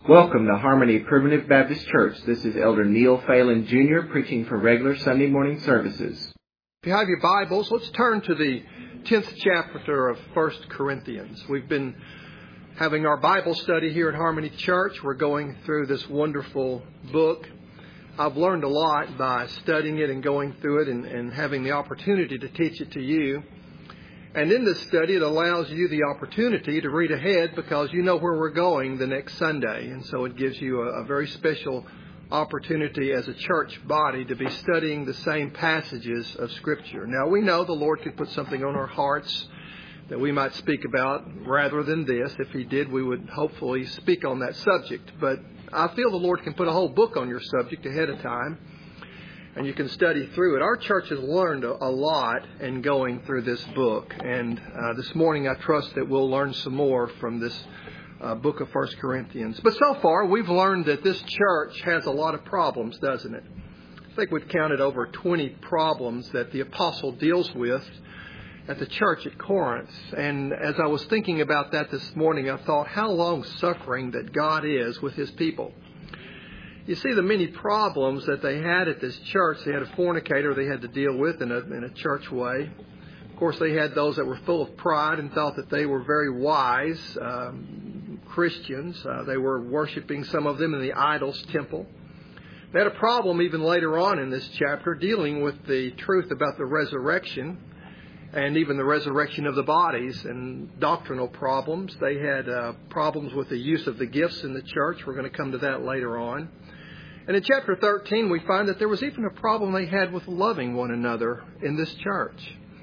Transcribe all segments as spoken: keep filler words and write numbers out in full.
Welcome to Harmony Primitive Baptist Church. This is Elder Neil Phelan, Junior preaching for regular Sunday morning services. If you have your Bibles, let's turn to the tenth chapter of First Corinthians. We've been having our Bible study here at Harmony Church. We're going through this wonderful book. I've learned a lot by studying it and going through it and, and having the opportunity to teach it to you. And in this study, it allows you the opportunity to read ahead because you know where we're going the next Sunday. And so it gives you a, a very special opportunity as a church body to be studying the same passages of Scripture. Now, we know the Lord could put something on our hearts that we might speak about rather than this. If He did, we would hopefully speak on that subject. But I feel the Lord can put a whole book on your subject ahead of time, and you can study through it. Our church has learned a, a lot in going through this book. And uh, this morning I trust that we'll learn some more from this uh, book of First Corinthians. But so far we've learned that this church has a lot of problems, doesn't it? I think we've counted over twenty problems that the apostle deals with at the church at Corinth. And as I was thinking about that this morning, I thought how long-suffering that God is with His people. You see the many problems that they had at this church. They had a fornicator they had to deal with in a, in a church way. Of course, they had those that were full of pride and thought that they were very wise um, Christians. Uh, they were worshiping, some of them, in the idol's temple. They had a problem even later on in this chapter dealing with the truth about the resurrection and even the resurrection of the bodies and doctrinal problems. They had uh, problems with the use of the gifts in the church. We're going to come to that later on. And in chapter thirteen, we find that there was even a problem they had with loving one another in this church.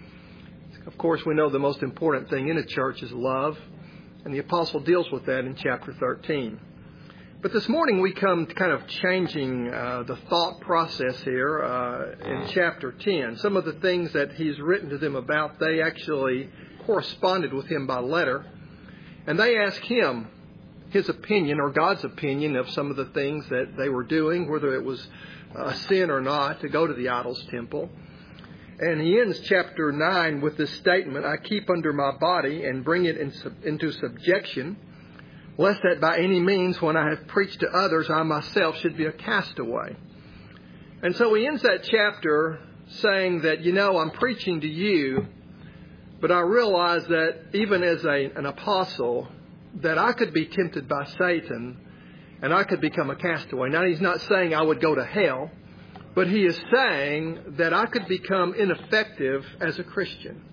Of course, we know the most important thing in a church is love, and the apostle deals with that in chapter thirteen. But this morning we come to kind of changing uh, the thought process here uh, in chapter ten. Some of the things that he's written to them about, they actually corresponded with him by letter, and they asked him his opinion or God's opinion of some of the things that they were doing, whether it was a sin or not to go to the idol's temple. And he ends chapter nine with this statement, I keep under my body and bring it in sub- into subjection, lest that by any means when I have preached to others, I myself should be a castaway. And so he ends that chapter saying that, you know, I'm preaching to you, but I realize that even as a, an apostle, that I could be tempted by Satan and I could become a castaway. Now, he's not saying I would go to hell, but he is saying that I could become ineffective as a Christian.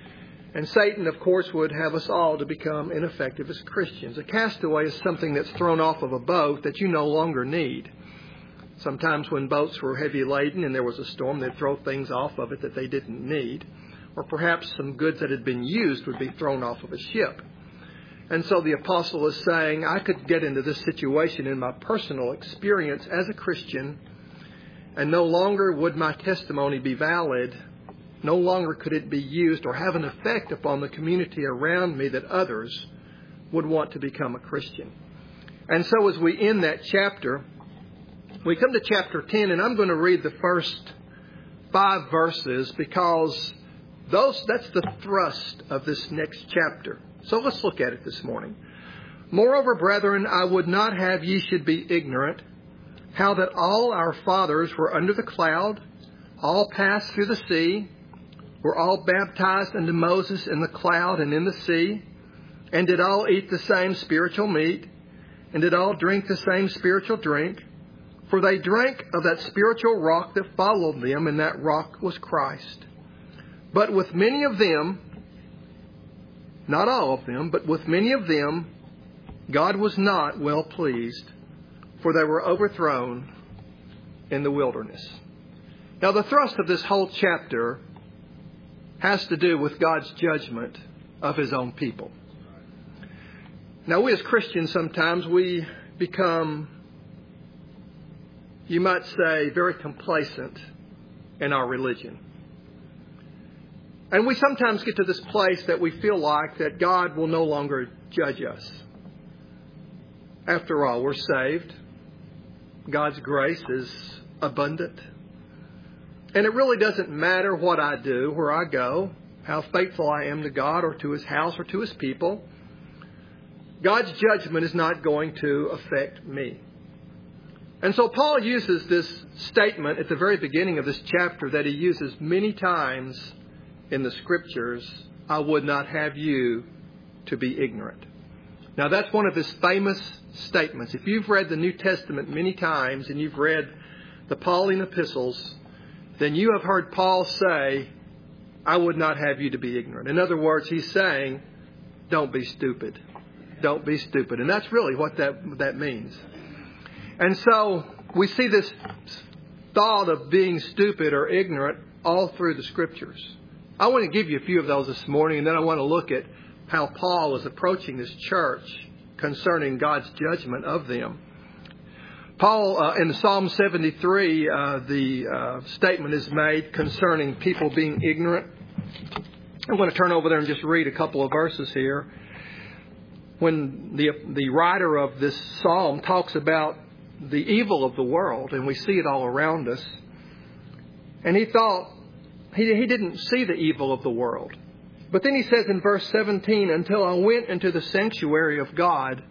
And Satan, of course, would have us all to become ineffective as Christians. A castaway is something that's thrown off of a boat that you no longer need. Sometimes when boats were heavy laden and there was a storm, they'd throw things off of it that they didn't need. Or perhaps some goods that had been used would be thrown off of a ship. And so the apostle is saying, I could get into this situation in my personal experience as a Christian, and no longer would my testimony be valid. No longer could it be used or have an effect upon the community around me that others would want to become a Christian. And so as we end that chapter, we come to chapter ten, and I'm going to read the first five verses because those that's the thrust of this next chapter. So let's look at it this morning. Moreover, brethren, I would not have ye should be ignorant, how that all our fathers were under the cloud, all passed through the sea, were all baptized unto Moses in the cloud and in the sea, and did all eat the same spiritual meat, and did all drink the same spiritual drink. For they drank of that spiritual rock that followed them, and that rock was Christ. But with many of them, not all of them, but with many of them, God was not well pleased, for they were overthrown in the wilderness. Now, the thrust of this whole chapter has to do with God's judgment of His own people. Now, we as Christians, sometimes we become, you might say, very complacent in our religion. And we sometimes get to this place that we feel like that God will no longer judge us. After all, we're saved. God's grace is abundant. And it really doesn't matter what I do, where I go, how faithful I am to God or to His house or to His people. God's judgment is not going to affect me. And so Paul uses this statement at the very beginning of this chapter that he uses many times in the Scriptures. I would not have you to be ignorant. Now that's one of his famous statements. If you've read the New Testament many times and you've read the Pauline epistles, then you have heard Paul say, I would not have you to be ignorant. In other words, he's saying, don't be stupid. Don't be stupid. And that's really what that, that means. And so we see this thought of being stupid or ignorant all through the Scriptures. I want to give you a few of those this morning, and then I want to look at how Paul is approaching this church concerning God's judgment of them. Paul, uh, in Psalm seventy-three, uh, the uh, statement is made concerning people being ignorant. I'm going to turn over there and just read a couple of verses here. When the the writer of this psalm talks about the evil of the world, and we see it all around us, and he thought, he, he didn't see the evil of the world. But then he says in verse seventeen, until I went into the sanctuary of God,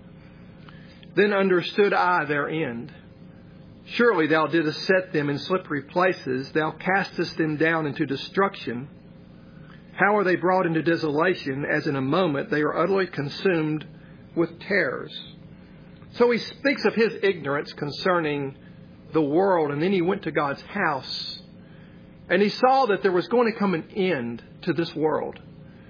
then understood I their end. Surely thou didst set them in slippery places. Thou castest them down into destruction. How are they brought into desolation, as in a moment they are utterly consumed with terrors? So he speaks of his ignorance concerning the world, and then he went to God's house, and he saw that there was going to come an end to this world,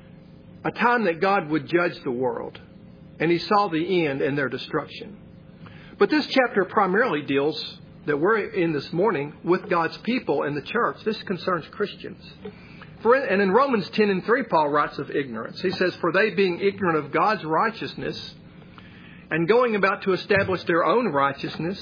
a time that God would judge the world, and he saw the end in their destruction. But this chapter primarily deals, that we're in this morning, with God's people and the church. This concerns Christians. For, and in Romans ten and three, Paul writes of ignorance. He says, for they being ignorant of God's righteousness and going about to establish their own righteousness,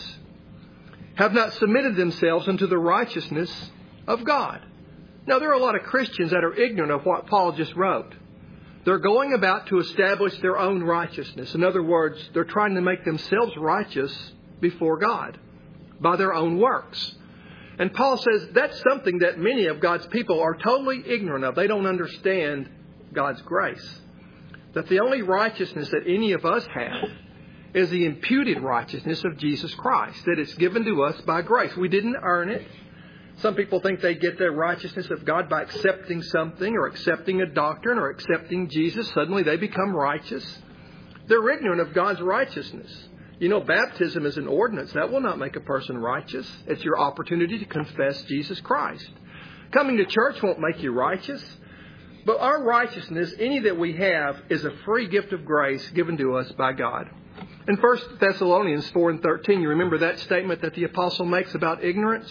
have not submitted themselves unto the righteousness of God. Now, there are a lot of Christians that are ignorant of what Paul just wrote. They're going about to establish their own righteousness. In other words, they're trying to make themselves righteous before God by their own works. And Paul says that's something that many of God's people are totally ignorant of. They don't understand God's grace. That the only righteousness that any of us have is the imputed righteousness of Jesus Christ. That it's given to us by grace. We didn't earn it. Some people think they get their righteousness of God by accepting something or accepting a doctrine or accepting Jesus. Suddenly they become righteous. They're ignorant of God's righteousness. You know, baptism is an ordinance. That will not make a person righteous. It's your opportunity to confess Jesus Christ. Coming to church won't make you righteous. But our righteousness, any that we have, is a free gift of grace given to us by God. In First Thessalonians four and thirteen, you remember that statement that the apostle makes about ignorance?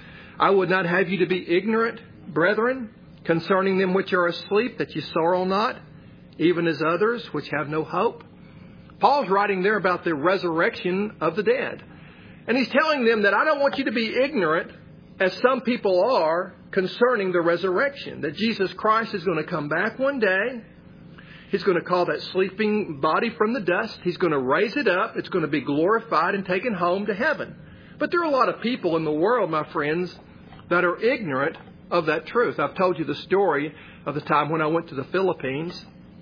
I would not have you to be ignorant, brethren, concerning them which are asleep, that ye sorrow not, even as others which have no hope. Paul's writing there about the resurrection of the dead. And he's telling them that I don't want you to be ignorant, as some people are, concerning the resurrection. That Jesus Christ is going to come back one day. He's going to call that sleeping body from the dust. He's going to raise it up. It's going to be glorified and taken home to heaven. But there are a lot of people in the world, my friends, that are ignorant of that truth. I've told you the story of the time when I went to the Philippines,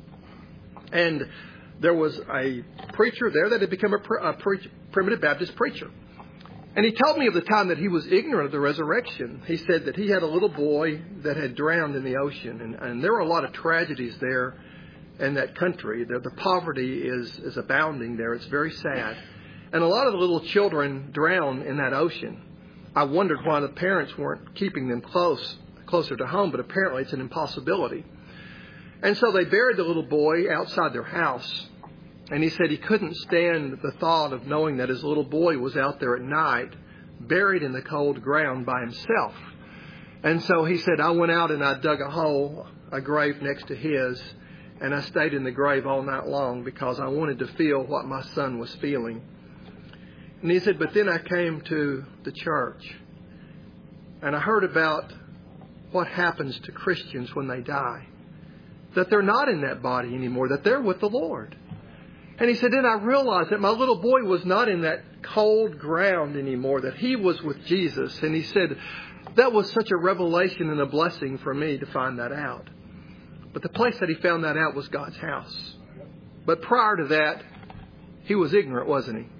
and there was a preacher there that had become a, pre- a pre- primitive Baptist preacher. And he told me of the time that he was ignorant of the resurrection. He said that he had a little boy that had drowned in the ocean. And, and there were a lot of tragedies there in that country. The, the poverty is, is abounding there. It's very sad. And a lot of the little children drown in that ocean. I wondered why the parents weren't keeping them close, closer to home, but apparently it's an impossibility. And so they buried the little boy outside their house. And he said he couldn't stand the thought of knowing that his little boy was out there at night, buried in the cold ground by himself. And so he said, I went out and I dug a hole, a grave next to his, and I stayed in the grave all night long because I wanted to feel what my son was feeling. And he said, but then I came to the church, and I heard about what happens to Christians when they die. That they're not in that body anymore, that they're with the Lord. And he said, then I realized that my little boy was not in that cold ground anymore, that he was with Jesus. And he said, that was such a revelation and a blessing for me to find that out. But the place that he found that out was God's house. But prior to that, He was ignorant, wasn't he?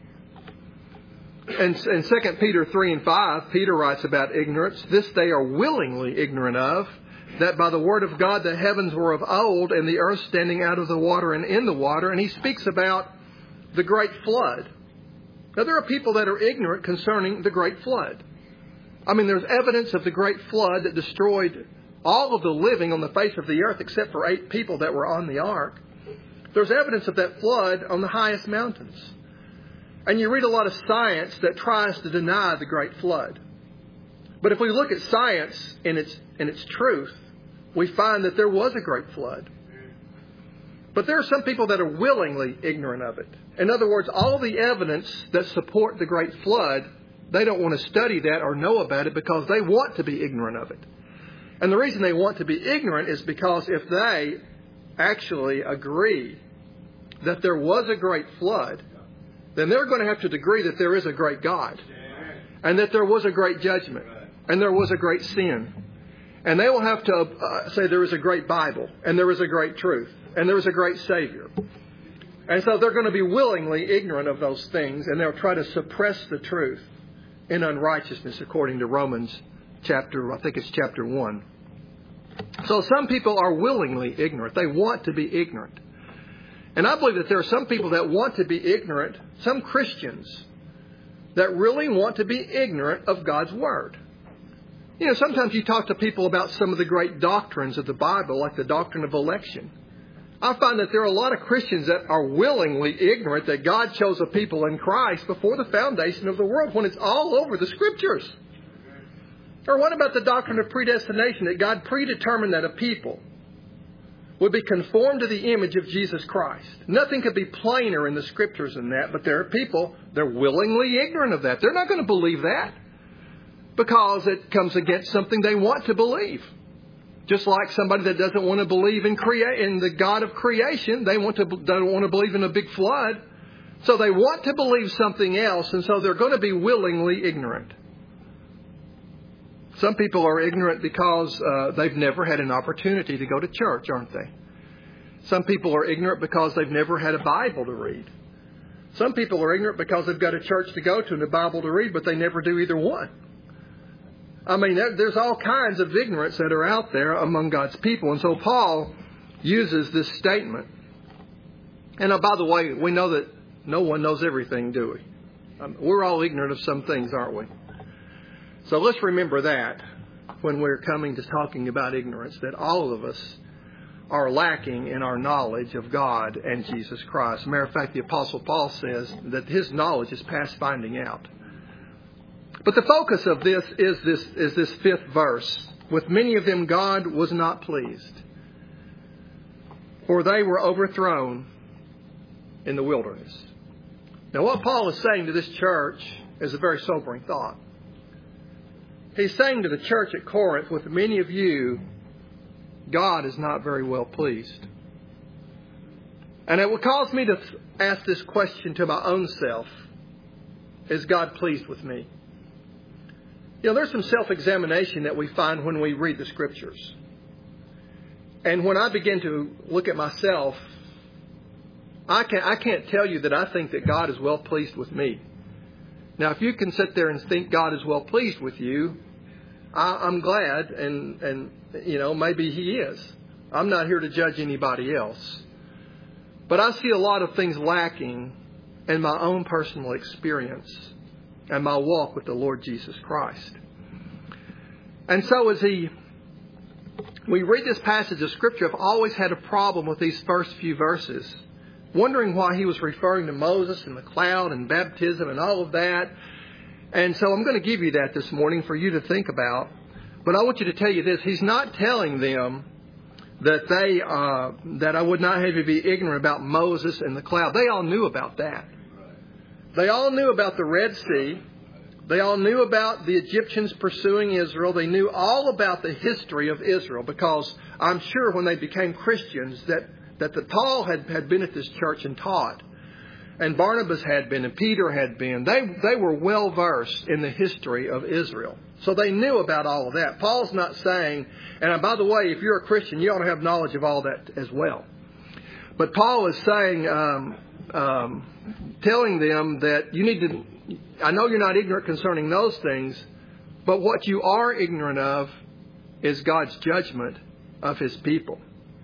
And in Second Peter three and five, Peter writes about ignorance. This they are willingly ignorant of, that by the word of God the heavens were of old, and the earth standing out of the water and in the water. And he speaks about the great flood. Now, there are people that are ignorant concerning the great flood. I mean, there's evidence of the great flood that destroyed all of the living on the face of the earth except for eight people that were on the ark. There's evidence of that flood on the highest mountains. And you read a lot of science that tries to deny the great flood. But if we look at science in its in its truth, we find that there was a great flood. But there are some people that are willingly ignorant of it. In other words, all the evidence that support the great flood, they don't want to study that or know about it because they want to be ignorant of it. And the reason they want to be ignorant is because if they actually agree that there was a great flood, then they're going to have to agree that there is a great God, and that there was a great judgment, and there was a great sin. And they will have to uh, say there is a great Bible, and there is a great truth, and there is a great Savior. And so they're going to be willingly ignorant of those things, and they'll try to suppress the truth in unrighteousness, according to Romans chapter, I think it's chapter one. So some people are willingly ignorant. They want to be ignorant. And I believe that there are some people that want to be ignorant, some Christians, that really want to be ignorant of God's Word. You know, sometimes you talk to people about some of the great doctrines of the Bible, like the doctrine of election. I find that there are a lot of Christians that are willingly ignorant that God chose a people in Christ before the foundation of the world, when it's all over the Scriptures. Or what about the doctrine of predestination, that God predetermined that a people would be conformed to the image of Jesus Christ? Nothing could be plainer in the Scriptures than that, but there are people, they're willingly ignorant of that. They're not going to believe that because it comes against something they want to believe. Just like somebody that doesn't want to believe in crea- in the God of creation, they want to they don't want to believe in a big flood. So they want to believe something else, and so they're going to be willingly ignorant. Some people are ignorant because uh, they've never had an opportunity to go to church, aren't they? Some people are ignorant because they've never had a Bible to read. Some people are ignorant because they've got a church to go to and a Bible to read, but they never do either one. I mean, there's all kinds of ignorance that are out there among God's people. And so Paul uses this statement. And uh, by the way, we know that no one knows everything, do we? Um, we're all ignorant of some things, aren't we? So let's remember that when we're coming to talking about ignorance, that all of us are lacking in our knowledge of God and Jesus Christ. As a matter of fact, the Apostle Paul says that his knowledge is past finding out. But the focus of this is this is this fifth verse. With many of them God was not pleased, for they were overthrown in the wilderness. Now what Paul is saying to this church is a very sobering thought. He's saying to the church at Corinth, with many of you, God is not very well pleased. And it would cause me to ask this question to my own self. Is God pleased with me? You know, there's some self-examination that we find when we read the Scriptures. And when I begin to look at myself, I can't, I can't tell you that I think that God is well pleased with me. Now, if you can sit there and think God is well pleased with you, I, I'm glad, and, and, you know, maybe He is. I'm not here to judge anybody else. But I see a lot of things lacking in my own personal experience and my walk with the Lord Jesus Christ. And so as he, we read this passage of Scripture, I've always had a problem with these first few verses, wondering why he was referring to Moses and the cloud and baptism and all of that. And so I'm going to give you that this morning for you to think about. But I want you to tell you this. He's not telling them that they uh, that I would not have you be ignorant about Moses and the cloud. They all knew about that. They all knew about the Red Sea. They all knew about the Egyptians pursuing Israel. They knew all about the history of Israel, because I'm sure when they became Christians that, that the Paul had, had been at this church and taught. And Barnabas had been, and Peter had been. They, they were well versed in the history of Israel. So they knew about all of that. Paul's not saying, and by the way, if you're a Christian, you ought to have knowledge of all that as well. But Paul is saying, um, um, telling them that you need to, I know you're not ignorant concerning those things, but what you are ignorant of is God's judgment of His people.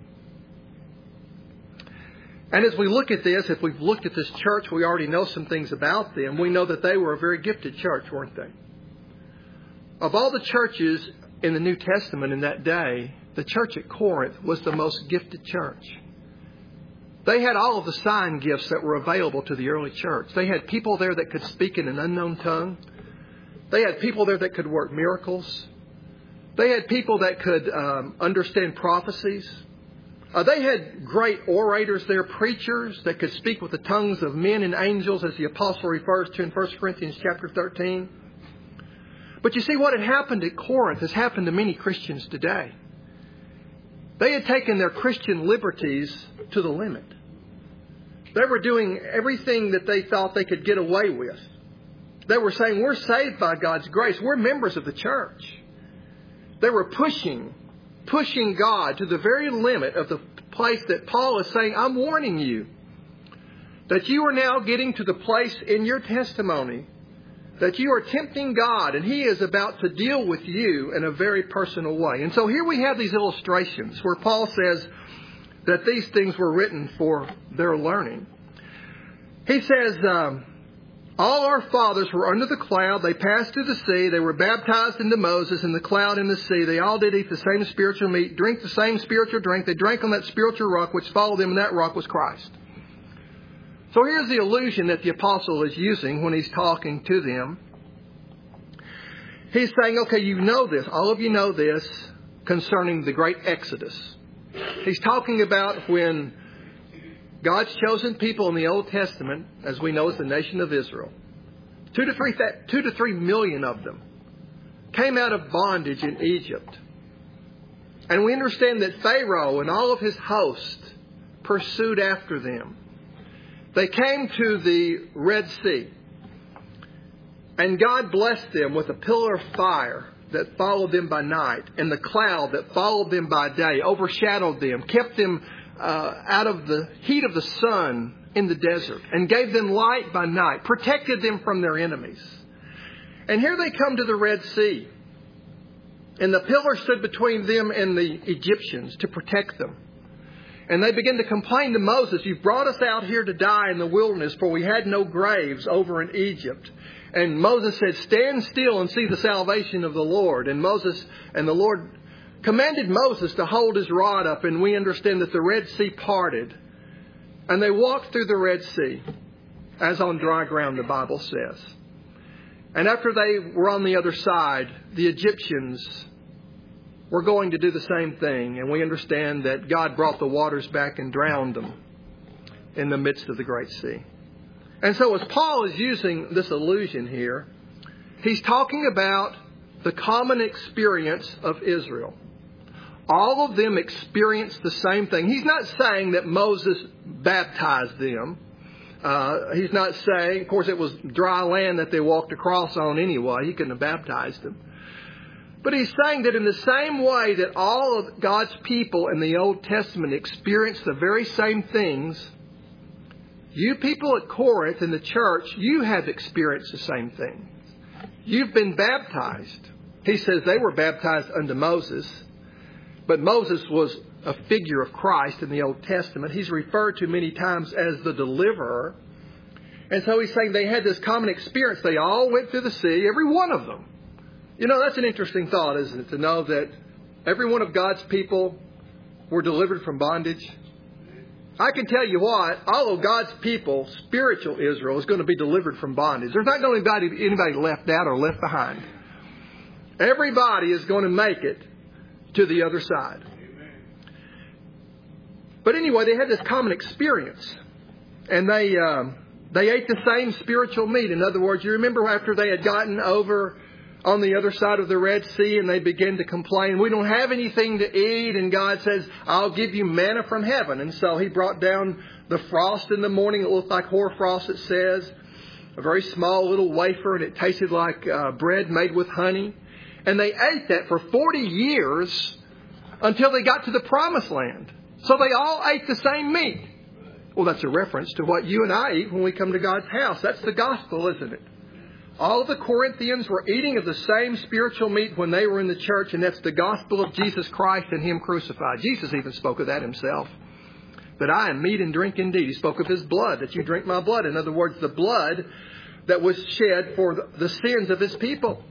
And as we look at this, if we've looked at this church, we already know some things about them. We know that they were a very gifted church, weren't they? Of all the churches in the New Testament in that day, the church at Corinth was the most gifted church. They had all of the sign gifts that were available to the early church. They had people there that could speak in an unknown tongue. They had people there that could work miracles. They had people that could um, understand prophecies. Uh, they had great orators there, preachers that could speak with the tongues of men and angels, as the apostle refers to in First Corinthians chapter thirteen. But you see, what had happened at Corinth has happened to many Christians today. They had taken their Christian liberties to the limit. They were doing everything that they thought they could get away with. They were saying, we're saved by God's grace. We're members of the church. They were pushing, pushing God to the very limit of the place that Paul is saying, I'm warning you that you are now getting to the place in your testimony that you are tempting God, and He is about to deal with you in a very personal way. And so here we have these illustrations where Paul says that these things were written for their learning. He says, um, all our fathers were under the cloud. They passed through the sea. They were baptized into Moses in the cloud and the sea. They all did eat the same spiritual meat, drink the same spiritual drink. They drank on that spiritual rock which followed them, and that rock was Christ. So here's the illusion that the apostle is using when he's talking to them. He's saying, okay, you know this. All of you know this concerning the great Exodus. He's talking about when God's chosen people in the Old Testament, as we know as the nation of Israel, two to three, two to three million of them came out of bondage in Egypt. And we understand that Pharaoh and all of his host pursued after them. They came to the Red Sea, and God blessed them with a pillar of fire that followed them by night, and the cloud that followed them by day, overshadowed them, kept them uh, out of the heat of the sun in the desert, and gave them light by night, protected them from their enemies. And here they come to the Red Sea, and the pillar stood between them and the Egyptians to protect them. And they begin to complain to Moses, you've brought us out here to die in the wilderness, for we had no graves over in Egypt. And Moses said, stand still and see the salvation of the Lord. And Moses and the Lord commanded Moses to hold his rod up, and we understand that the Red Sea parted. And they walked through the Red Sea, as on dry ground, the Bible says. And after they were on the other side, the Egyptians were going to do the same thing. And we understand that God brought the waters back and drowned them in the midst of the Great Sea. And so as Paul is using this allusion here, he's talking about the common experience of Israel. All of them experienced the same thing. He's not saying that Moses baptized them. Uh, he's not saying, of course, it was dry land that they walked across on anyway. He couldn't have baptized them. But he's saying that in the same way that all of God's people in the Old Testament experienced the very same things, you people at Corinth in the church, you have experienced the same thing. You've been baptized. He says they were baptized unto Moses, but Moses was a figure of Christ in the Old Testament. He's referred to many times as the deliverer. And so he's saying they had this common experience. They all went through the sea, every one of them. You know, that's an interesting thought, isn't it? To know that every one of God's people were delivered from bondage. I can tell you what, all of God's people, spiritual Israel, is going to be delivered from bondage. There's not going to be anybody left out or left behind. Everybody is going to make it to the other side. But anyway, they had this common experience. And they um, they ate the same spiritual meat. In other words, you remember after they had gotten over on the other side of the Red Sea and they begin to complain, we don't have anything to eat. And God says, I'll give you manna from heaven. And so He brought down the frost in the morning. It looked like hoarfrost, it says. A very small little wafer, and it tasted like uh, bread made with honey. And they ate that for forty years until they got to the Promised Land. So they all ate the same meat. Well, that's a reference to what you and I eat when we come to God's house. That's the gospel, isn't it? All of the Corinthians were eating of the same spiritual meat when they were in the church, and that's the gospel of Jesus Christ and Him crucified. Jesus even spoke of that Himself. That I am meat and drink indeed. He spoke of His blood, that you drink my blood. In other words, the blood that was shed for the sins of His people.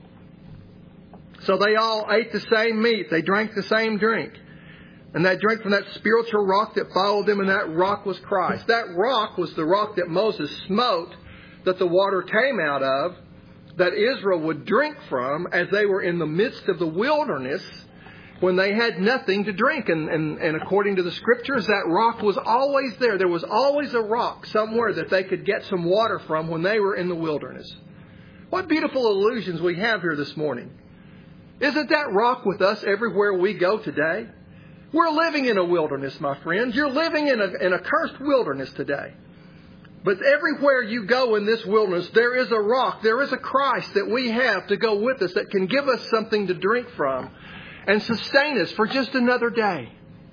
So they all ate the same meat. They drank the same drink. And they drank from that spiritual rock that followed them, and that rock was Christ. That rock was the rock that Moses smote, that the water came out of, that Israel would drink from as they were in the midst of the wilderness when they had nothing to drink. And, and, and according to the Scriptures, that rock was always there. There was always a rock somewhere that they could get some water from when they were in the wilderness. What beautiful illusions we have here this morning. Isn't that rock with us everywhere we go today? We're living in a wilderness, my friends. You're living in a, in a cursed wilderness today. But everywhere you go in this wilderness, there is a rock, there is a Christ that we have to go with us that can give us something to drink from and sustain us for just another day.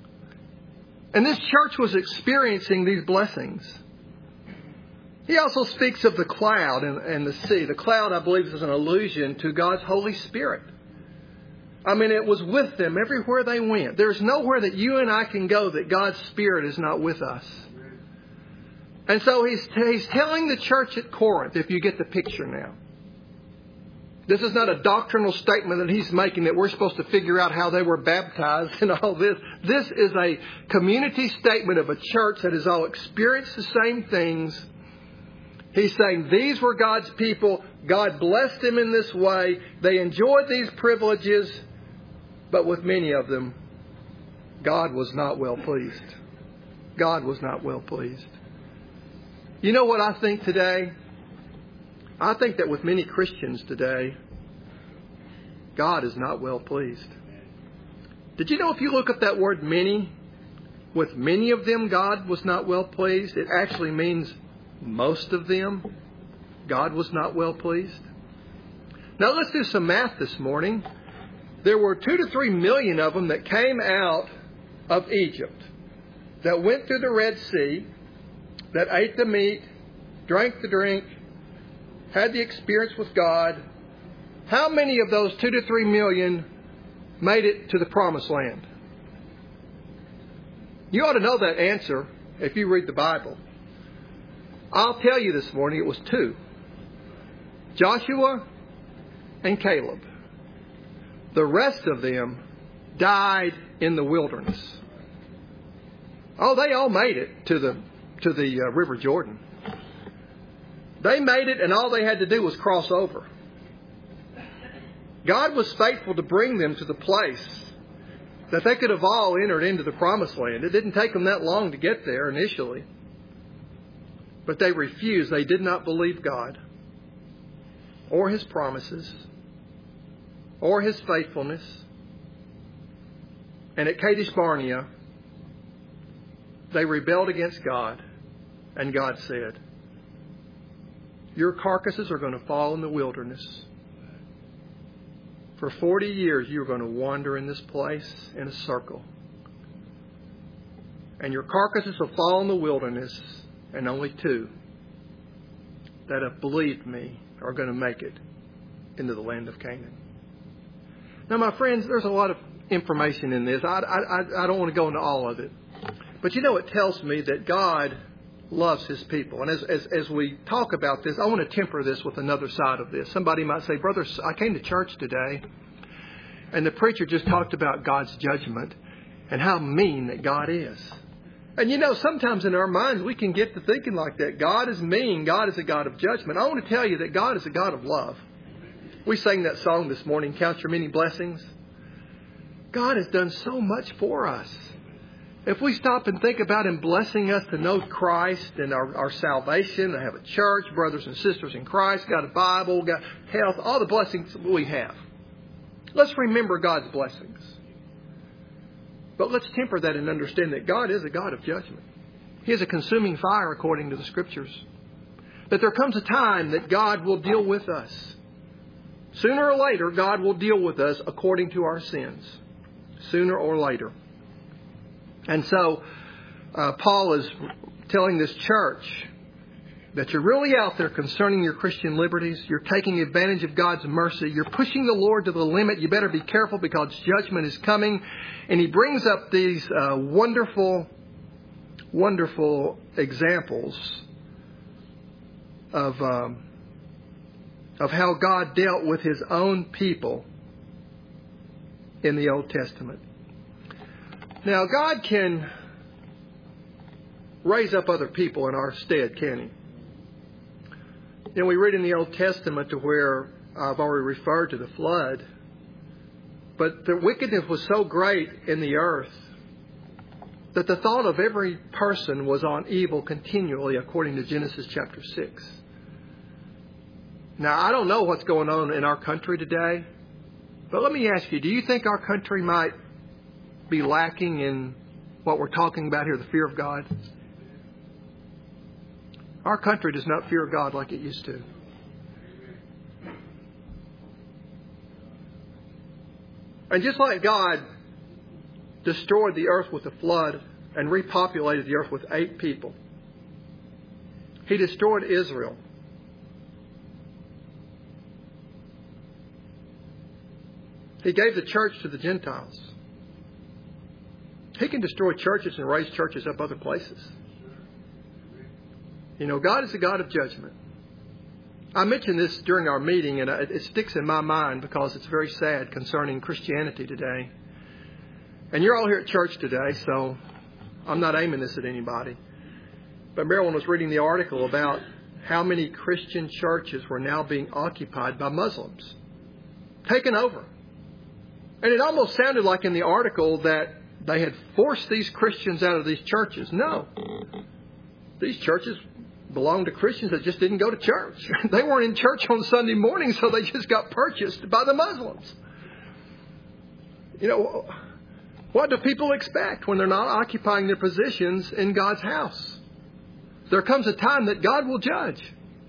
And this church was experiencing these blessings. He also speaks of the cloud and, and the sea. The cloud, I believe, is an allusion to God's Holy Spirit. I mean, it was with them everywhere they went. There's nowhere that you and I can go that God's Spirit is not with us. And so he's, he's telling the church at Corinth, if you get the picture now. This is not a doctrinal statement that he's making that we're supposed to figure out how they were baptized and all this. This is a community statement of a church that has all experienced the same things. He's saying these were God's people. God blessed them in this way. They enjoyed these privileges. But with many of them, God was not well pleased. God was not well pleased. You know what I think today? I think that with many Christians today, God is not well pleased. Did you know if you look up that word many, with many of them God was not well pleased, it actually means most of them God was not well pleased? Now let's do some math this morning. There were two to three million of them that came out of Egypt, that went through the Red Sea, that ate the meat, drank the drink, had the experience with God. How many of those two to three million made it to the Promised Land? You ought to know that answer if you read the Bible. I'll tell you this morning it was two. Joshua and Caleb. The rest of them died in the wilderness. Oh, they all made it to the to the uh, River Jordan. They made it, and all they had to do was cross over. God was faithful to bring them to the place that they could have all entered into the Promised Land. It didn't take them that long to get there initially. But they refused. They did not believe God or His promises or His faithfulness. And at Kadesh Barnea, they rebelled against God. And God said, your carcasses are going to fall in the wilderness. For forty years, you're going to wander in this place in a circle. And your carcasses will fall in the wilderness, and only two that have believed me are going to make it into the land of Canaan. Now, my friends, there's a lot of information in this. I, I, I don't want to go into all of it. But you know, it tells me that God loves His people. And as, as, as we talk about this, I want to temper this with another side of this. Somebody might say, brother, I came to church today, and the preacher just talked about God's judgment and how mean that God is. And you know, sometimes in our minds we can get to thinking like that. God is mean. God is a God of judgment. I want to tell you that God is a God of love. We sang that song this morning, Count Your Many Blessings. God has done so much for us. If we stop and think about Him blessing us to know Christ and our, our salvation, to have a church, brothers and sisters in Christ, got a Bible, got health, all the blessings we have. Let's remember God's blessings. But let's temper that and understand that God is a God of judgment. He is a consuming fire according to the Scriptures. That there comes a time that God will deal with us. Sooner or later, God will deal with us according to our sins. Sooner or later. And so, uh, Paul is telling this church that you're really out there concerning your Christian liberties. You're taking advantage of God's mercy. You're pushing the Lord to the limit. You better be careful because judgment is coming. And he brings up these uh, wonderful, wonderful examples of, um, of how God dealt with his own people in the Old Testament. Now, God can raise up other people in our stead, can he? You know, we read in the Old Testament to where I've already referred to the flood. But the wickedness was so great in the earth that the thought of every person was on evil continually, according to Genesis chapter six. Now, I don't know what's going on in our country today, but let me ask you, do you think our country might be lacking in what we're talking about here, the fear of God? Our country does not fear God like it used to. And just like God destroyed the earth with a flood and repopulated the earth with eight people, he destroyed Israel. He gave the church to the Gentiles. He can destroy churches and raise churches up other places. You know, God is a God of judgment. I mentioned this during our meeting, and it sticks in my mind because it's very sad concerning Christianity today. And you're all here at church today, so I'm not aiming this at anybody. But Marilyn was reading the article about how many Christian churches were now being occupied by Muslims, taken over. And it almost sounded like in the article that they had forced these Christians out of these churches. No. These churches belonged to Christians that just didn't go to church. They weren't in church on Sunday morning, so they just got purchased by the Muslims. You know, what do people expect when they're not occupying their positions in God's house? There comes a time that God will judge.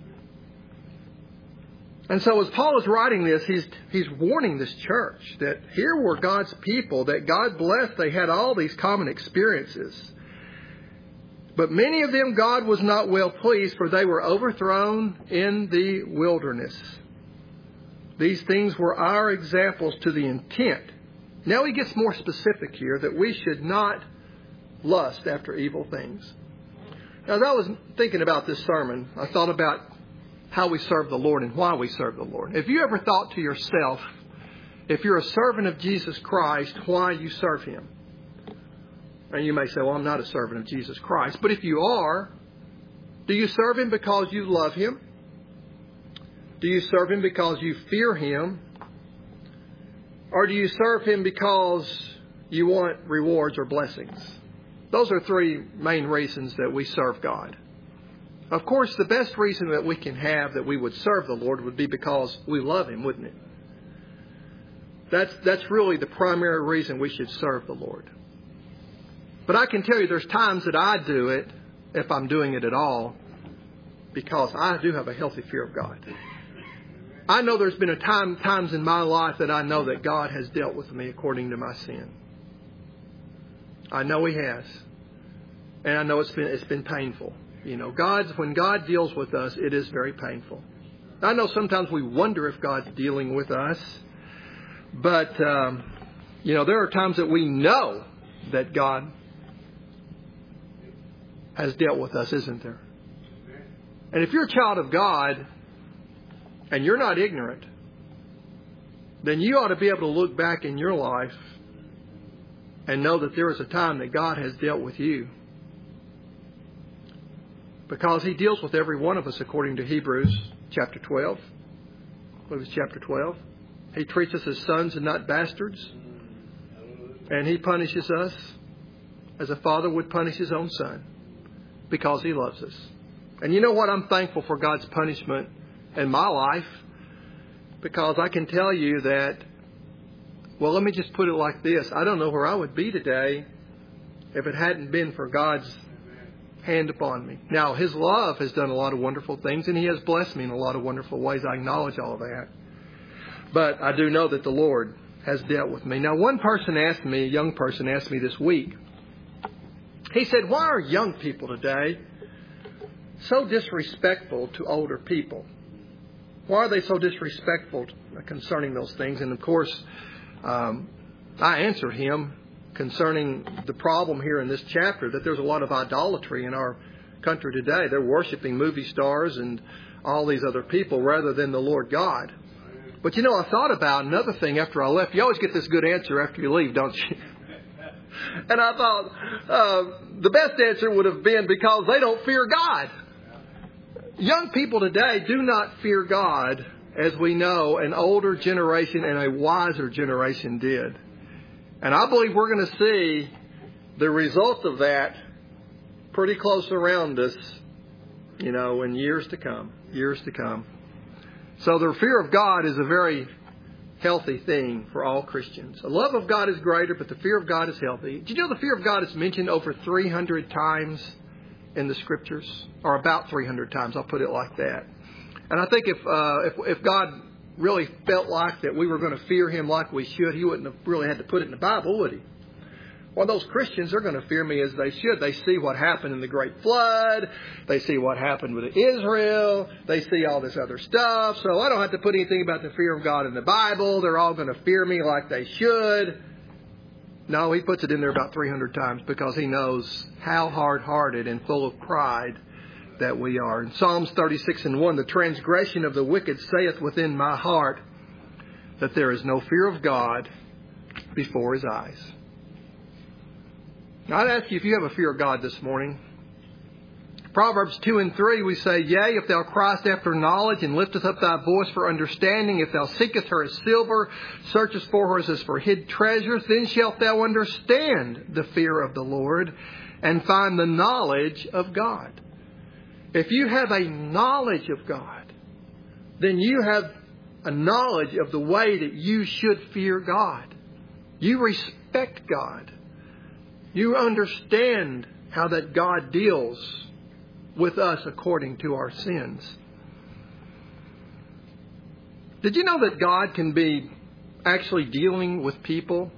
And so as Paul is writing this, he's he's warning this church that here were God's people, that God blessed. They had all these common experiences. But many of them God was not well pleased, for they were overthrown in the wilderness. These things were our examples to the intent. Now he gets more specific here, that we should not lust after evil things. Now, as I was thinking about this sermon, I thought about how we serve the Lord and why we serve the Lord. Have you ever thought to yourself, if you're a servant of Jesus Christ, why you serve Him? And you may say, well, I'm not a servant of Jesus Christ. But if you are, do you serve Him because you love Him? Do you serve Him because you fear Him? Or do you serve Him because you want rewards or blessings? Those are three main reasons that we serve God. Of course, the best reason that we can have that we would serve the Lord would be because we love Him, wouldn't it? That's, that's really the primary reason we should serve the Lord. But I can tell you there's times that I do it, if I'm doing it at all, because I do have a healthy fear of God. I know there's been a time, times in my life that I know that God has dealt with me according to my sin. I know He has. And I know it's been, it's been painful. You know, God's, when God deals with us, it is very painful. I know sometimes we wonder if God's dealing with us. But, um, you know, there are times that we know that God has dealt with us, isn't there? And if you're a child of God and you're not ignorant, then you ought to be able to look back in your life and know that there was a time that God has dealt with you. Because He deals with every one of us according to Hebrews chapter twelve. What was chapter twelve? He treats us as sons and not bastards. And He punishes us as a father would punish his own son because He loves us. And you know what? I'm thankful for God's punishment in my life because I can tell you that, well, let me just put it like this. I don't know where I would be today if it hadn't been for God's hand upon me. Now, His love has done a lot of wonderful things, and He has blessed me in a lot of wonderful ways. I acknowledge all of that. But I do know that the Lord has dealt with me. Now, one person asked me, a young person asked me this week, He said, why are young people today so disrespectful to older people? Why are they so disrespectful concerning those things? And of course, um, I answered him concerning the problem here in this chapter, that there's a lot of idolatry in our country today. They're worshiping movie stars and all these other people rather than the Lord God. But you know, I thought about another thing after I left. You always get this good answer after you leave, don't you? And I thought uh, the best answer would have been because they don't fear God. Young people today do not fear God, as we know an older generation and a wiser generation did. And I believe we're going to see the result of that pretty close around us, you know, in years to come, years to come. So the fear of God is a very healthy thing for all Christians. The love of God is greater, but the fear of God is healthy. Did you know the fear of God is mentioned over three hundred times in the Scriptures? Or about three hundred times, I'll put it like that. And I think if, uh, if, if God really felt like that we were going to fear Him like we should, He wouldn't have really had to put it in the Bible, would He? Well, those Christians are going to fear me as they should. They see what happened in the Great Flood. They see what happened with Israel. They see all this other stuff. So I don't have to put anything about the fear of God in the Bible. They're all going to fear me like they should. No, He puts it in there about three hundred times because He knows how hard-hearted and full of pride that we are. In Psalms thirty-six and one, the transgression of the wicked saith within my heart that there is no fear of God before His eyes. Now, I'd ask you if you have a fear of God this morning. Proverbs two and three, we say, Yea, if thou criest after knowledge, and liftest up thy voice for understanding, if thou seekest her as silver, searchest for her as for hid treasures, then shalt thou understand the fear of the Lord, and find the knowledge of God. If you have a knowledge of God, then you have a knowledge of the way that you should fear God. You respect God. You understand how that God deals with us according to our sins. Did you know that God can be actually dealing with people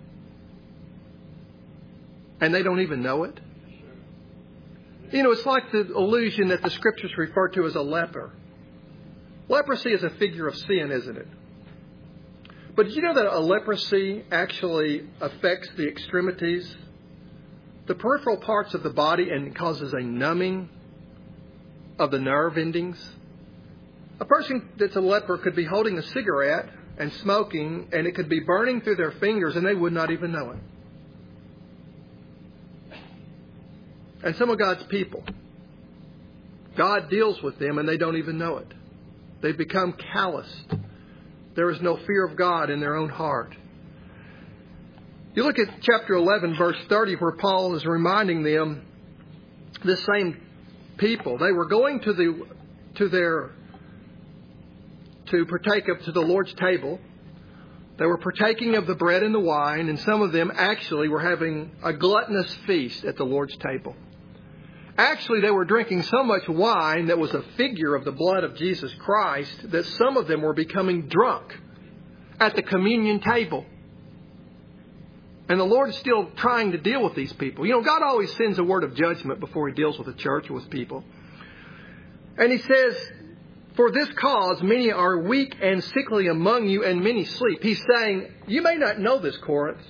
and they don't even know it? You know, it's like the illusion that the Scriptures refer to as a leper. Leprosy is a figure of sin, isn't it? But did you know that a leprosy actually affects the extremities, the peripheral parts of the body, and causes a numbing of the nerve endings? A person that's a leper could be holding a cigarette and smoking, and it could be burning through their fingers, and they would not even know it. And some of God's people, God deals with them, and they don't even know it. They've become calloused. There is no fear of God in their own heart. You look at chapter eleven, verse thirty, where Paul is reminding them, this same people, they were going to the to their to partake of to the Lord's table. They were partaking of the bread and the wine, and some of them actually were having a gluttonous feast at the Lord's table. Actually, they were drinking so much wine that was a figure of the blood of Jesus Christ that some of them were becoming drunk at the communion table. And the Lord is still trying to deal with these people. You know, God always sends a word of judgment before He deals with a church or with people. And He says, for this cause many are weak and sickly among you, and many sleep. He's saying, you may not know this, Corinth,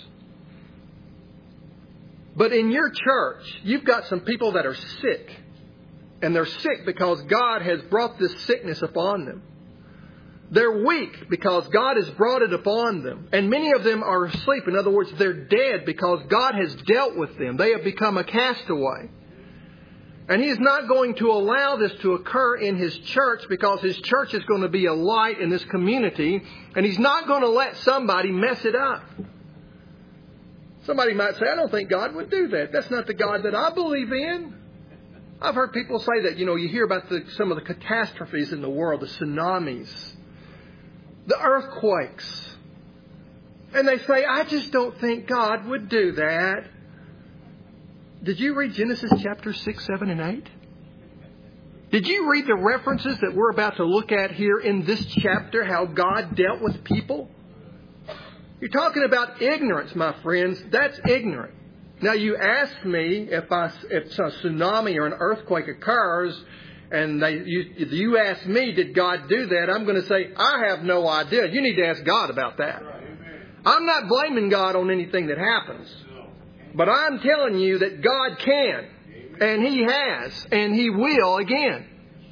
but in your church, you've got some people that are sick. And they're sick because God has brought this sickness upon them. They're weak because God has brought it upon them. And many of them are asleep. In other words, they're dead because God has dealt with them. They have become a castaway. And He is not going to allow this to occur in His church because His church is going to be a light in this community. And He's not going to let somebody mess it up. Somebody might say, I don't think God would do that. That's not the God that I believe in. I've heard people say that. You know, you hear about the, some of the catastrophes in the world, the tsunamis, the earthquakes. And they say, I just don't think God would do that. Did you read Genesis chapter six, seven, and eight? Did you read the references that we're about to look at here in this chapter, how God dealt with people? You're talking about ignorance, my friends. That's ignorant. Now, you ask me if I, if a tsunami or an earthquake occurs, and they, you, you ask me, did God do that? I'm going to say, I have no idea. You need to ask God about that. I'm not blaming God on anything that happens. But I'm telling you that God can, and He has, and He will again.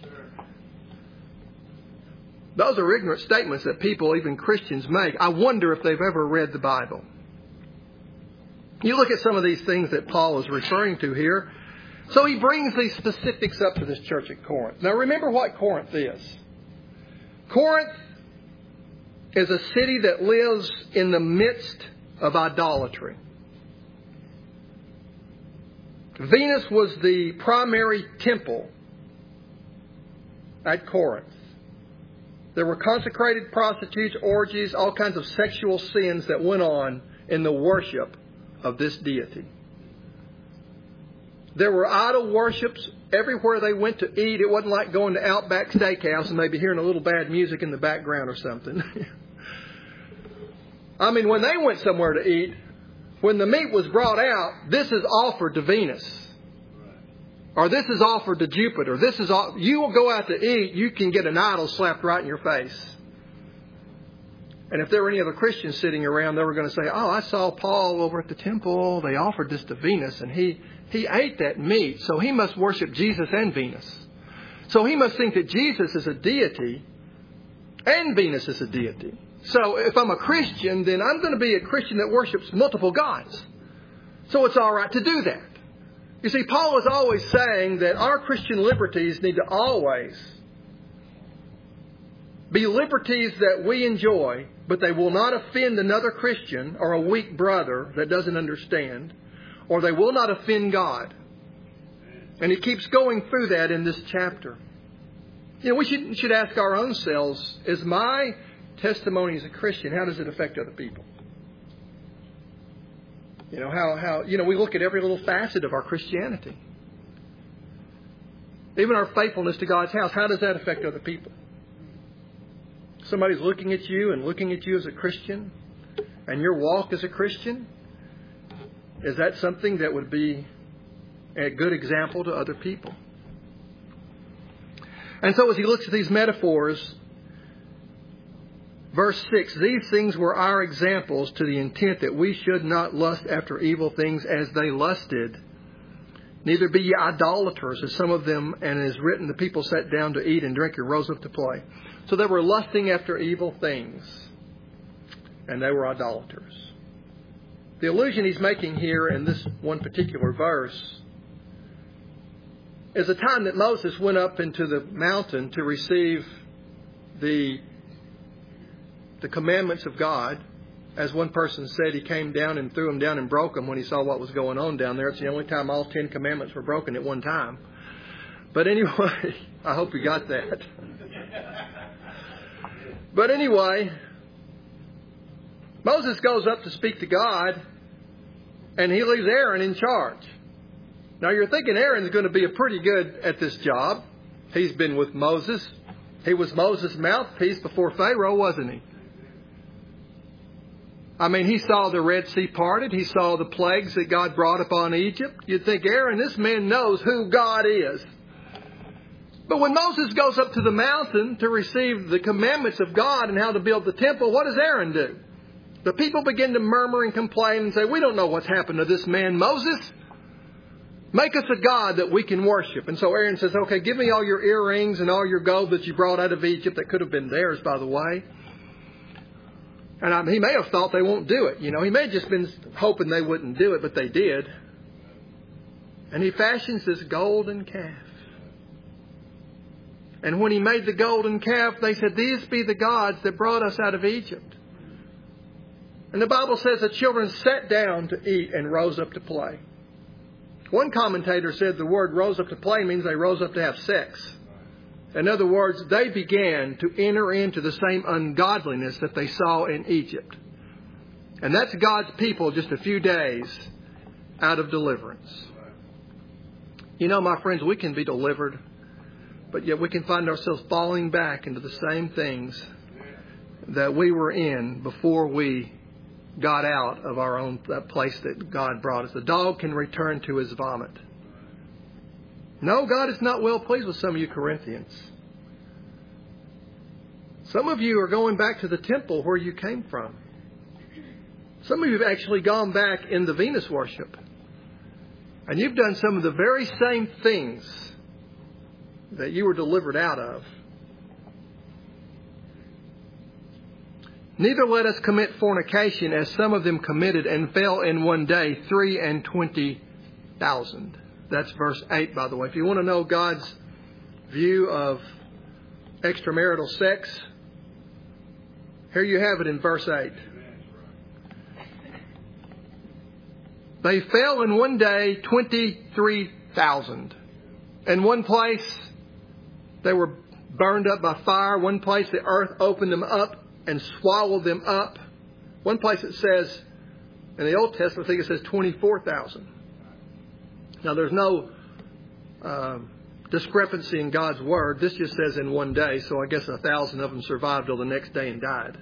Those are ignorant statements that people, even Christians, make. I wonder if they've ever read the Bible. You look at some of these things that Paul is referring to here. So he brings these specifics up to this church at Corinth. Now remember what Corinth is. Corinth is a city that lives in the midst of idolatry. Venus was the primary temple at Corinth. There were consecrated prostitutes, orgies, all kinds of sexual sins that went on in the worship of this deity. There were idol worships everywhere they went to eat. It wasn't like going to Outback Steakhouse and maybe hearing a little bad music in the background or something. I mean, when they went somewhere to eat, when the meat was brought out, this is offered to Venus. Or this is offered to Jupiter. This is all, you will go out to eat, you can get an idol slapped right in your face. And if there were any other Christians sitting around, they were going to say, oh, I saw Paul over at the temple. They offered this to Venus, and he, he ate that meat. So he must worship Jesus and Venus. So he must think that Jesus is a deity and Venus is a deity. So if I'm a Christian, then I'm going to be a Christian that worships multiple gods. So it's all right to do that. You see, Paul is always saying that our Christian liberties need to always be liberties that we enjoy, but they will not offend another Christian or a weak brother that doesn't understand, or they will not offend God. And he keeps going through that in this chapter. You know, we should, should ask our own selves, is my testimony as a Christian, how does it affect other people? You know, how, how, you know, we look at every little facet of our Christianity. Even our faithfulness to God's house, how does that affect other people? Somebody's looking at you and looking at you as a Christian, and your walk as a Christian, is that something that would be a good example to other people? And so as he looks at these metaphors, verse six, these things were our examples to the intent that we should not lust after evil things as they lusted. Neither be ye idolaters, as some of them, and it is written, the people sat down to eat and drink and rose up to play. So they were lusting after evil things, and they were idolaters. The allusion he's making here in this one particular verse is a time that Moses went up into the mountain to receive the, the commandments of God. As one person said, he came down and threw them down and broke them when he saw what was going on down there. It's the only time all Ten Commandments were broken at one time. But anyway, I hope you got that. But anyway, Moses goes up to speak to God, and he leaves Aaron in charge. Now you're thinking Aaron's going to be a pretty good at this job. He's been with Moses. He was Moses' mouthpiece before Pharaoh, wasn't he? I mean, he saw the Red Sea parted. He saw the plagues that God brought upon Egypt. You'd think, Aaron, this man knows who God is. But when Moses goes up to the mountain to receive the commandments of God and how to build the temple, what does Aaron do? The people begin to murmur and complain and say, we don't know what's happened to this man, Moses. Make us a God that we can worship. And so Aaron says, okay, give me all your earrings and all your gold that you brought out of Egypt. That could have been theirs, by the way. And I mean, he may have thought they won't do it. You know, he may have just been hoping they wouldn't do it, but they did. And he fashions this golden calf. And when he made the golden calf, they said, these be the gods that brought us out of Egypt. And the Bible says the children sat down to eat and rose up to play. One commentator said the word rose up to play means they rose up to have sex. In other words, they began to enter into the same ungodliness that they saw in Egypt. And that's God's people just a few days out of deliverance. You know, my friends, we can be delivered, but yet we can find ourselves falling back into the same things that we were in before we got out of our own that place that God brought us. The dog can return to his vomit. No, God is not well pleased with some of you Corinthians. Some of you are going back to the temple where you came from. Some of you have actually gone back in the Venus worship. And you've done some of the very same things that you were delivered out of. Neither let us commit fornication, as some of them committed and fell in one day, three and twenty thousand. That's verse eight, by the way. If you want to know God's view of extramarital sex, here you have it in verse eight. They fell in one day, twenty-three thousand. In one place, they were burned up by fire. One place, the earth opened them up and swallowed them up. One place it says, in the Old Testament, I think it says twenty-four thousand. Now, there's no uh, discrepancy in God's Word. This just says in one day, so I guess a thousand of them survived till the next day and died.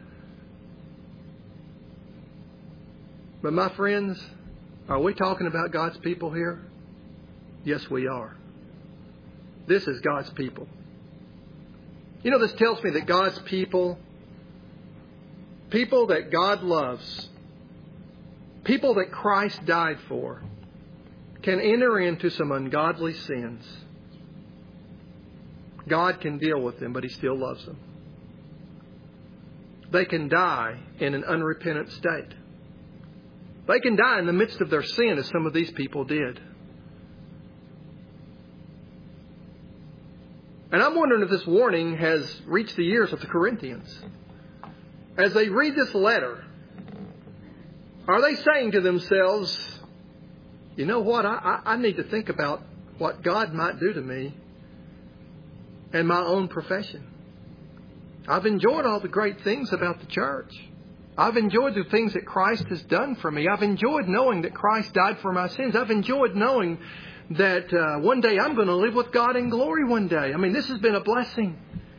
But my friends, are we talking about God's people here? Yes, we are. This is God's people. You know, this tells me that God's people, people that God loves, people that Christ died for, can enter into some ungodly sins. God can deal with them, but He still loves them. They can die in an unrepentant state. They can die in the midst of their sin, as some of these people did. And I'm wondering if this warning has reached the ears of the Corinthians. As they read this letter, are they saying to themselves, you know what, I, I, I need to think about what God might do to me and my own profession. I've enjoyed all the great things about the church. I've enjoyed the things that Christ has done for me. I've enjoyed knowing that Christ died for my sins. I've enjoyed knowing that uh, one day I'm going to live with God in glory one day. I mean, this has been a blessing.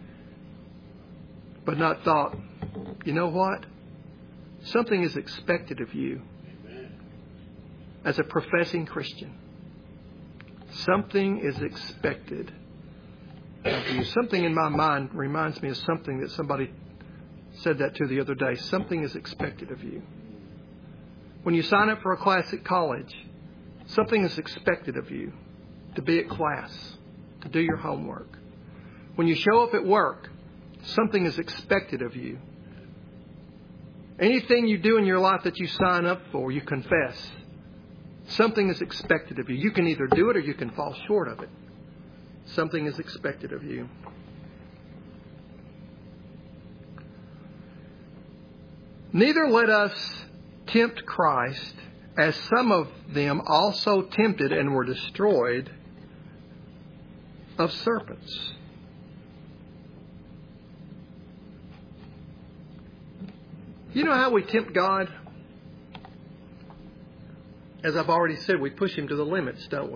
But not thought, you know what? Something is expected of you as a professing Christian. Something is expected of you. Something in my mind reminds me of something that somebody said that to the other day. Something is expected of you. When you sign up for a class at college, something is expected of you. To be at class, to do your homework. When you show up at work, something is expected of you. Anything you do in your life that you sign up for, you confess. Something is expected of you. You can either do it or you can fall short of it. Something is expected of you. Neither let us tempt Christ, as some of them also tempted and were destroyed of serpents. You know how we tempt God? As I've already said, we push Him to the limits, don't we?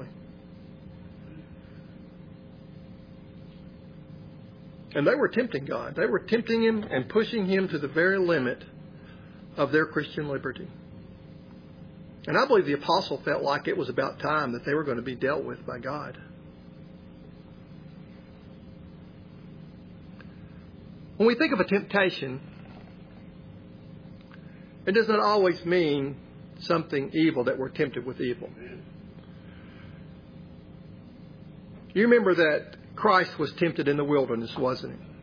And they were tempting God. They were tempting Him and pushing Him to the very limit of their Christian liberty. And I believe the apostle felt like it was about time that they were going to be dealt with by God. When we think of a temptation, it does not always mean something evil, that we're tempted with evil. You remember that Christ was tempted in the wilderness, wasn't He?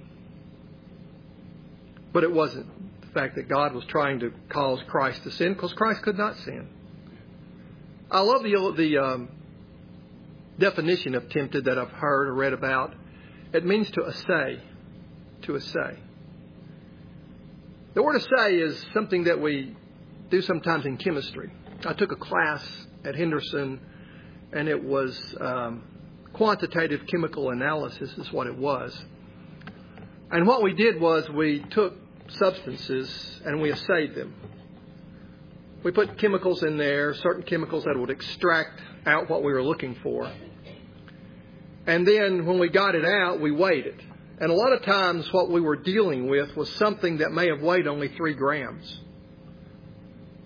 But it wasn't the fact that God was trying to cause Christ to sin, because Christ could not sin. I love the, the um, definition of tempted that I've heard or read about. It means to assay. To assay. The word assay is something that we do sometimes in chemistry. I took a class at Henderson, and it was um, quantitative chemical analysis is what it was. And what we did was we took substances and we assayed them. We put chemicals in there, certain chemicals that would extract out what we were looking for. And then when we got it out, we weighed it. And a lot of times what we were dealing with was something that may have weighed only three grams.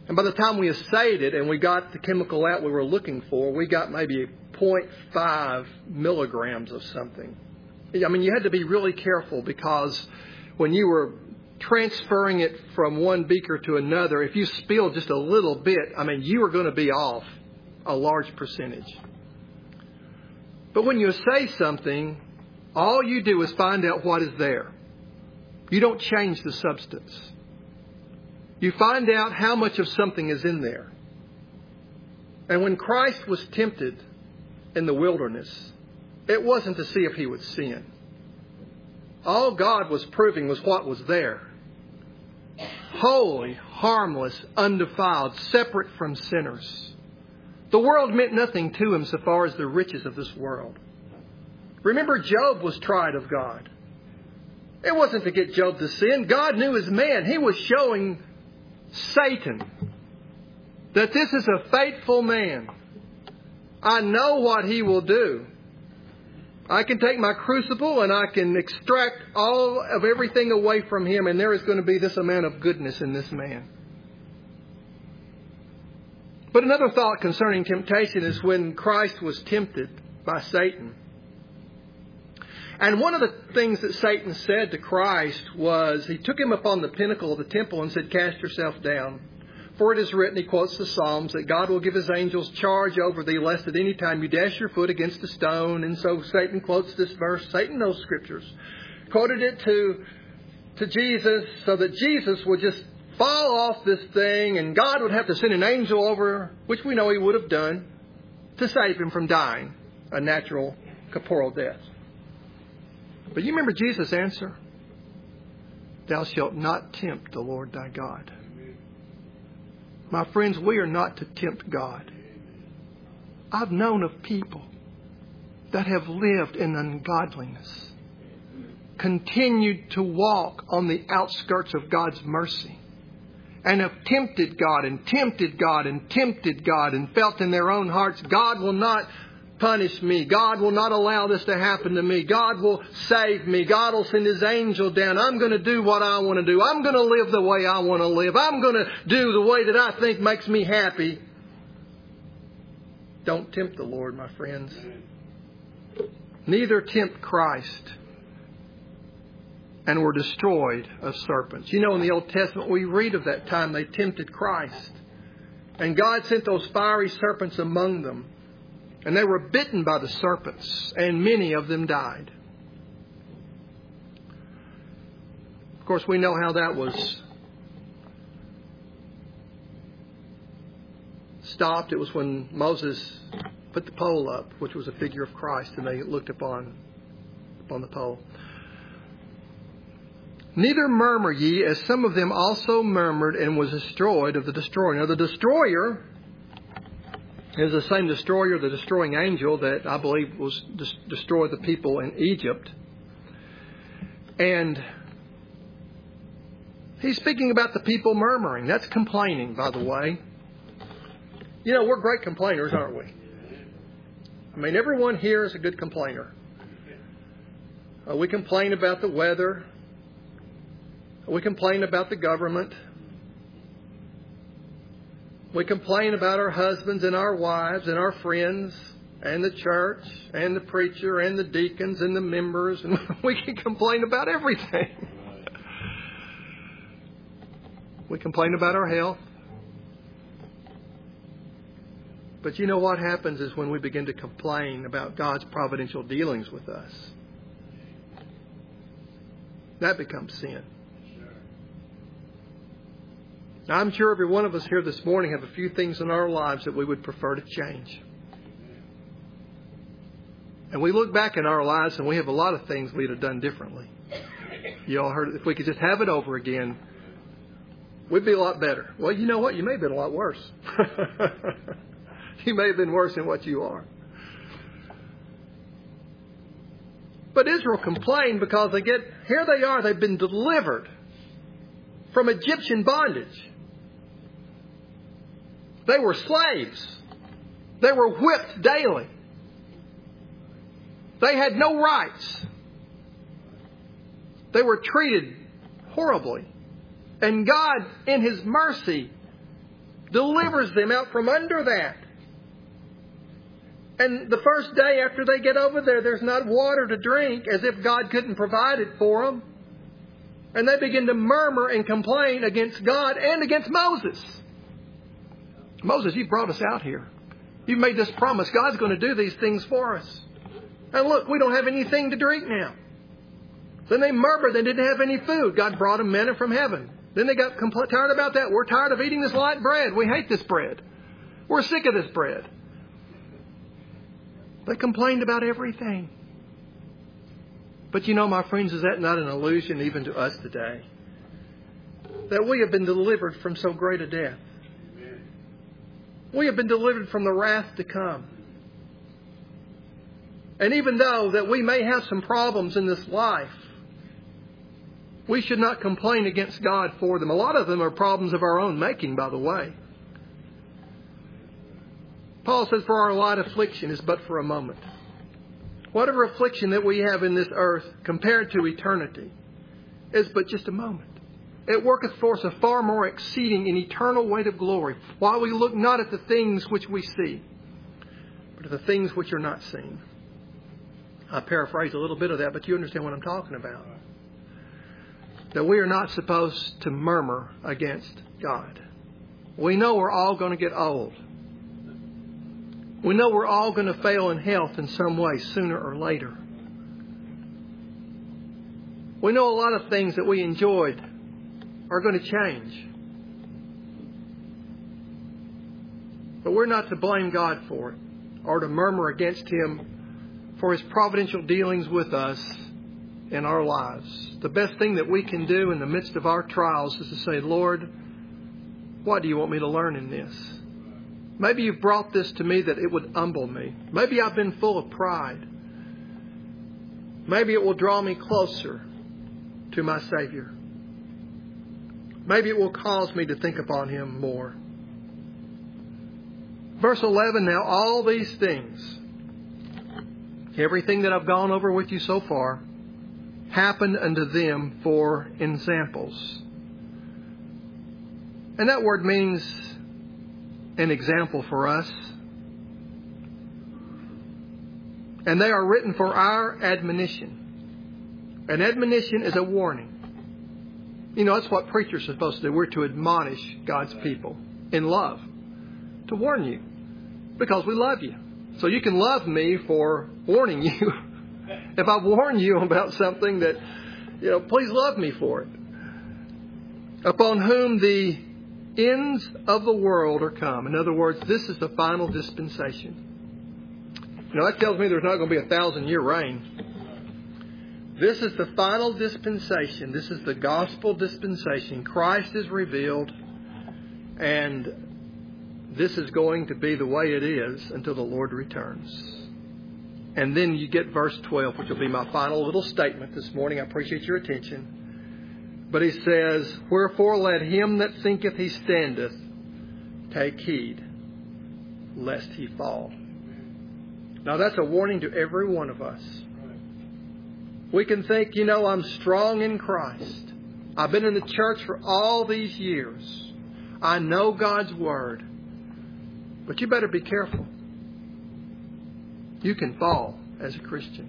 And by the time we assayed it and we got the chemical out we were looking for, we got maybe zero point five milligrams of something. I mean, you had to be really careful because when you were transferring it from one beaker to another, if you spilled just a little bit, I mean, you were going to be off a large percentage. But when you assay something, all you do is find out what is there. You don't change the substance. You find out how much of something is in there. And when Christ was tempted in the wilderness, it wasn't to see if he would sin. All God was proving was what was there. Holy, harmless, undefiled, separate from sinners. The world meant nothing to him so far as the riches of this world. Remember, Job was tried of God. It wasn't to get Job to sin. God knew his man. He was showing Satan that this is a faithful man. I know what he will do. I can take my crucible and I can extract all of everything away from him, and there is going to be this amount of goodness in this man. But another thought concerning temptation is when Christ was tempted by Satan. And one of the things that Satan said to Christ was, he took him up on the pinnacle of the temple and said, "Cast yourself down. For it is written," he quotes the Psalms, "that God will give his angels charge over thee, lest at any time you dash your foot against a stone." And so Satan quotes this verse. Satan knows Scriptures. Quoted it to, to Jesus so that Jesus would just fall off this thing and God would have to send an angel over, which we know he would have done, to save him from dying a natural corporal death. But you remember Jesus' answer? "Thou shalt not tempt the Lord thy God." My friends, we are not to tempt God. I've known of people that have lived in ungodliness, continued to walk on the outskirts of God's mercy, and have tempted God and tempted God and tempted God and felt in their own hearts, God will not punish me. God will not allow this to happen to me. God will save me. God will send his angel down. I'm going to do what I want to do. I'm going to live the way I want to live. I'm going to do the way that I think makes me happy. Don't tempt the Lord, my friends. Neither tempt Christ, and were destroyed of serpents. You know, in the Old Testament, we read of that time they tempted Christ. And God sent those fiery serpents among them. And they were bitten by the serpents, and many of them died. Of course, we know how that was stopped. It was when Moses put the pole up, which was a figure of Christ, and they looked upon, upon the pole. "Neither murmur ye, as some of them also murmured, and was destroyed of the destroyer." Now, the destroyer is the same destroyer, the destroying angel that I believe was des- destroyed the people in Egypt. And he's speaking about the people murmuring. That's complaining, by the way. You know, we're great complainers, aren't we? I mean, everyone here is a good complainer. Uh, we complain about the weather. We complain about the government. We complain about our husbands and our wives and our friends and the church and the preacher and the deacons and the members. And we can complain about everything. We complain about our health. But you know what happens is when we begin to complain about God's providential dealings with us, that becomes sin. Now, I'm sure every one of us here this morning have a few things in our lives that we would prefer to change. And we look back in our lives and we have a lot of things we'd have done differently. You all heard, if we could just have it over again, we'd be a lot better. Well, you know what? You may have been a lot worse. You may have been worse than what you are. But Israel complained because they get, here they are, they've been delivered from Egyptian bondage. They were slaves. They were whipped daily. They had no rights. They were treated horribly. And God, in His mercy, delivers them out from under that. And the first day after they get over there, there's not water to drink, as if God couldn't provide it for them. And they begin to murmur and complain against God and against Moses. Moses, you brought us out here. You've made this promise. God's going to do these things for us. And look, we don't have anything to drink now. Then they murmured. They didn't have any food. God brought them manna from heaven. Then they got compl- tired about that. We're tired of eating this light bread. We hate this bread. We're sick of this bread. They complained about everything. But you know, my friends, is that not an illusion even to us today? That we have been delivered from so great a death. We have been delivered from the wrath to come. And even though that we may have some problems in this life, we should not complain against God for them. A lot of them are problems of our own making, by the way. Paul says, for our light affliction is but for a moment. Whatever affliction that we have in this earth compared to eternity is but just a moment. It worketh for us a far more exceeding and eternal weight of glory, while we look not at the things which we see, but at the things which are not seen. I paraphrase a little bit of that, but you understand what I'm talking about. That we are not supposed to murmur against God. We know we're all going to get old. We know we're all going to fail in health in some way sooner or later. We know a lot of things that we enjoyed are going to change. But we're not to blame God for it or to murmur against Him for His providential dealings with us in our lives. The best thing that we can do in the midst of our trials is to say, Lord, what do you want me to learn in this? Maybe you've brought this to me that it would humble me. Maybe I've been full of pride. Maybe it will draw me closer to my Savior. Maybe it will cause me to think upon Him more. Verse eleven, now all these things, everything that I've gone over with you so far, happened unto them for ensamples. And that word means an example for us. And they are written for our admonition. An admonition is a warning. You know, that's what preachers are supposed to do. We're to admonish God's people in love. To warn you. Because we love you. So you can love me for warning you. If I warn you about something that, you know, please love me for it. Upon whom the ends of the world are come. In other words, this is the final dispensation. You know, that tells me there's not going to be a thousand year reign. This is the final dispensation. This is the gospel dispensation. Christ is revealed. And this is going to be the way it is until the Lord returns. And then you get verse twelve, which will be my final little statement this morning. I appreciate your attention. But he says, wherefore let him that thinketh he standeth take heed, lest he fall. Now that's a warning to every one of us. We can think, you know, I'm strong in Christ. I've been in the church for all these years. I know God's Word. But you better be careful. You can fall as a Christian.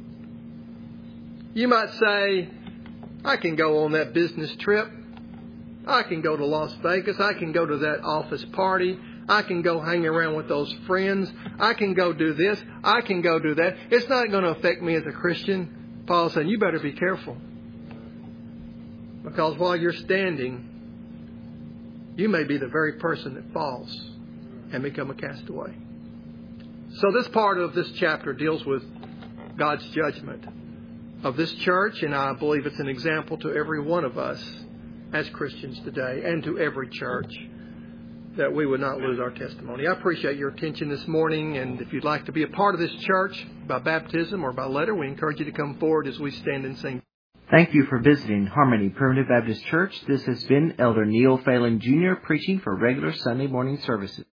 You might say, I can go on that business trip. I can go to Las Vegas. I can go to that office party. I can go hang around with those friends. I can go do this. I can go do that. It's not going to affect me as a Christian. Paul's saying, you better be careful. Because while you're standing, you may be the very person that falls and become a castaway. So this part of this chapter deals with God's judgment of this church, and I believe it's an example to every one of us as Christians today and to every church, that we would not lose our testimony. I appreciate your attention this morning, and if you'd like to be a part of this church by baptism or by letter, we encourage you to come forward as we stand and sing. Thank you for visiting Harmony Primitive Baptist Church. This has been Elder Neil Phelan Junior preaching for regular Sunday morning services.